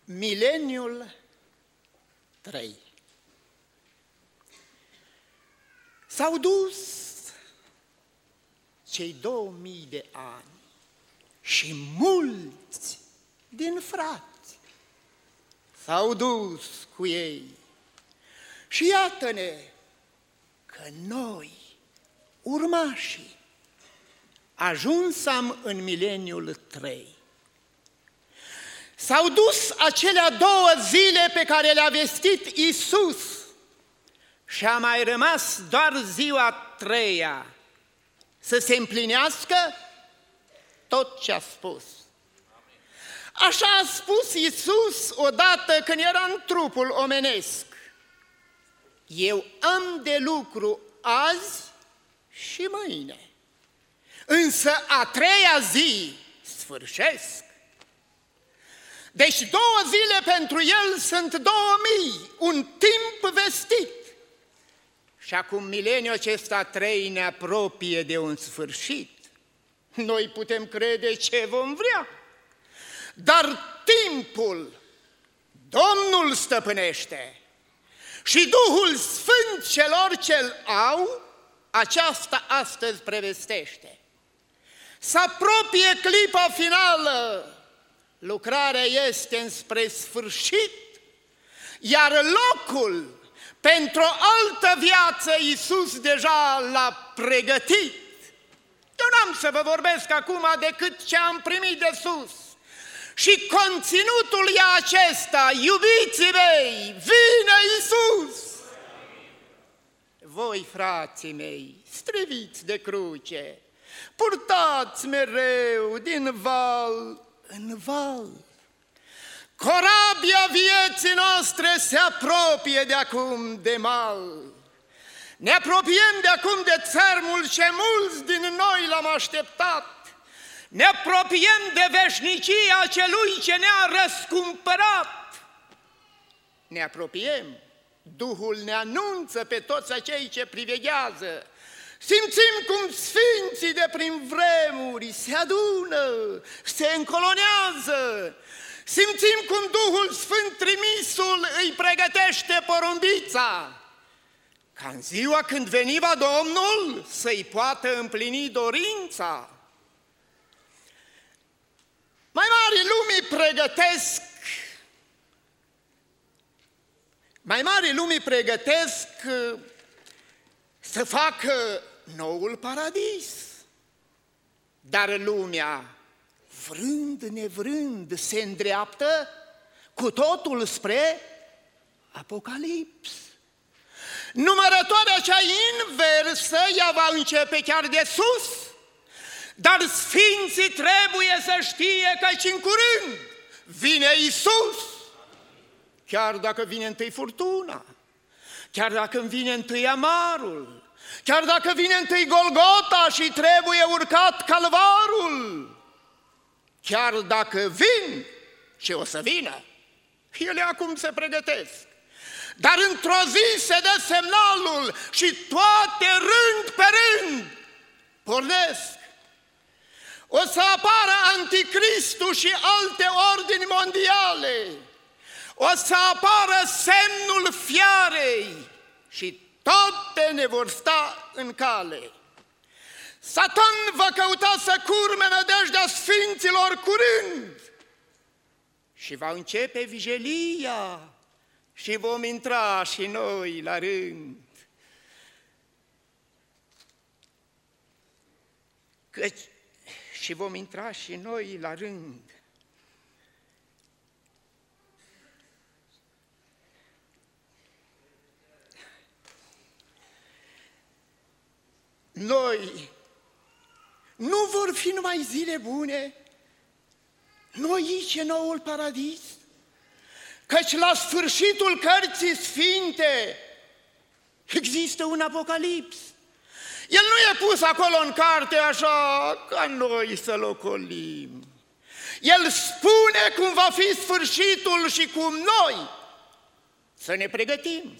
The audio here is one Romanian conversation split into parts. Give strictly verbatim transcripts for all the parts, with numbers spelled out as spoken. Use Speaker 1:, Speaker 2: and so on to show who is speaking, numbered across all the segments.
Speaker 1: Mileniul trei. S-au dus cei două mii de ani și mulți din frați s-au dus cu ei. Și iată-ne că noi, urmașii, ajunsam în mileniul trei. S-au dus acelea două zile pe care le-a vestit Iisus și a mai rămas doar ziua treia să se împlinească tot ce a spus. Așa a spus Iisus odată când era în trupul omenesc: eu am de lucru azi și mâine, însă a treia zi sfârșesc. Deci două zile pentru el sunt două mii, un timp vestit. Și acum mileniul acesta trei ne apropie de un sfârșit. Noi putem crede ce vom vrea, dar timpul Domnul stăpânește și Duhul Sfânt celor ce-L au, aceasta astăzi prevestește. Se apropie clipa finală, lucrarea este înspre sfârșit, iar locul pentru o altă viață Iisus deja l-a pregătit. Eu n-am să vă vorbesc acum decât ce am primit de sus. Și conținutul e acesta: iubiții mei, vine Iisus! Voi, frații mei, striviți de cruce, purtați mereu din val în val. Corabia vieții noastre se apropie de acum de mal. Ne apropiem de acum de țărmul ce mulți din noi l-am așteptat. Ne apropiem de veșnicia celui ce ne-a răscumpărat. Ne apropiem, Duhul ne anunță pe toți acei ce priveghează. Simțim cum sfinții de prin vremuri se adună, se încolonează. Simțim cum Duhul Sfânt trimisul îi pregătește porumbița, ca în ziua când veni va Domnul să-i poată împlini dorința. Mai mari lumii pregătesc, mai mari lumii pregătesc să facă noul paradis, dar lumea, vrând nevrând, se îndreaptă cu totul spre Apocalips. Numărătoarea cea inversă, ea va începe chiar de sus, dar sfinții trebuie să știe că în curând vine Iisus. Chiar dacă vine întâi furtuna, chiar dacă vine întâi amarul, chiar dacă vine întâi Golgota și trebuie urcat calvarul, chiar dacă vin, și o să vină, ele acum se pregătesc, dar într-o zi se dă semnalul și toate rând pe rând pornesc. O să apară Anticristul și alte ordini mondiale, o să apară semnul fiarei și toate ne vor sta în cale. Satan va căuta să curme nădejdea sfinților curând și va începe vigilia și vom intra și noi la rând. Căci și vom intra și noi la rând. Noi, nu vor fi numai zile bune, nu aici e noul paradis, căci la sfârșitul cărții sfinte există un Apocalips. El nu e pus acolo în carte așa ca noi să-l ocolim. El spune cum va fi sfârșitul și cum noi să ne pregătim.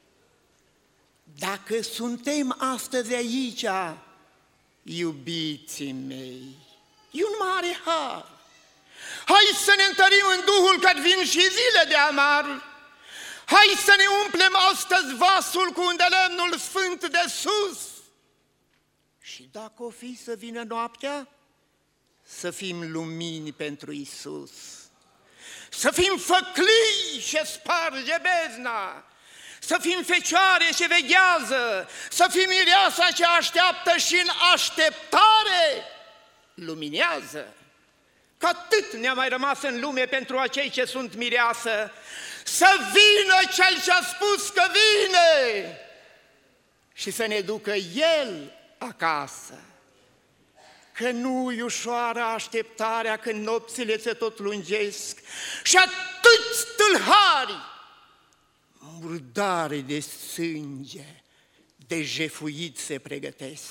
Speaker 1: Dacă suntem astăzi aici, iubiții mei, e un mare har. Hai să ne întărim în Duhul, că vin și zile de amar. Hai să ne umplem astăzi vasul cu îndelemnul sfânt de sus. Și dacă o fi să vină noaptea, să fim lumini pentru Iisus. Să fim făclii ce sparge bezna, să fim fecioare ce veghează, să fim mireasa ce așteaptă și în așteptare luminează. Că atât ne-a mai rămas în lume pentru acei ce sunt mireasă, să vină Cel ce a spus că vine și să ne ducă El acasă. Că nu-i ușoară așteptarea când nopțile se tot lungesc și atâți tâlhari, murdare de sânge, de jefuit se pregătesc.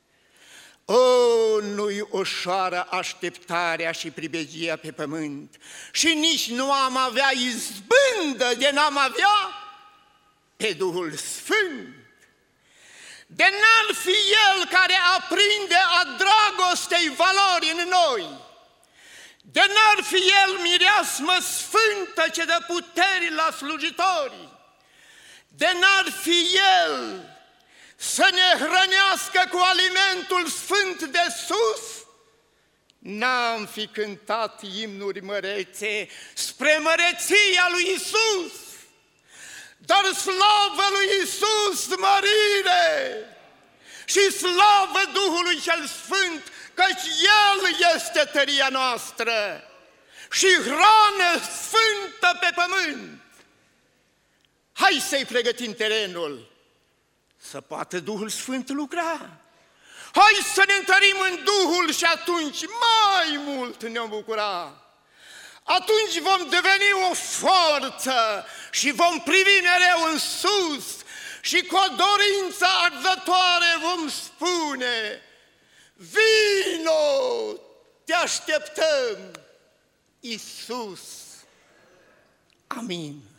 Speaker 1: O, nu-i ușoară așteptarea și pribegia pe pământ și nici nu am avea izbândă de n-am avea pe Duhul Sfânt. De n-ar fi El care aprinde a dragostei valori în noi, de n-ar fi El mireasmă sfântă ce dă puteri la slujitori, de n-ar fi El să ne hrănească cu alimentul sfânt de sus, n-am fi cântat imnuri mărețe spre măreția lui Iisus. Dar slavă lui Iisus mărire și slavă Duhului cel Sfânt, căci El este tăria noastră și hrană sfântă pe pământ. Hai să-i pregătim terenul, să poată Duhul Sfânt lucra. Hai să ne întărim în Duhul și atunci mai mult ne-o bucura. Atunci vom deveni o forță și vom privi mereu în sus și cu o dorință arzătoare vom spune: vino, te așteptăm, Iisus. Amin.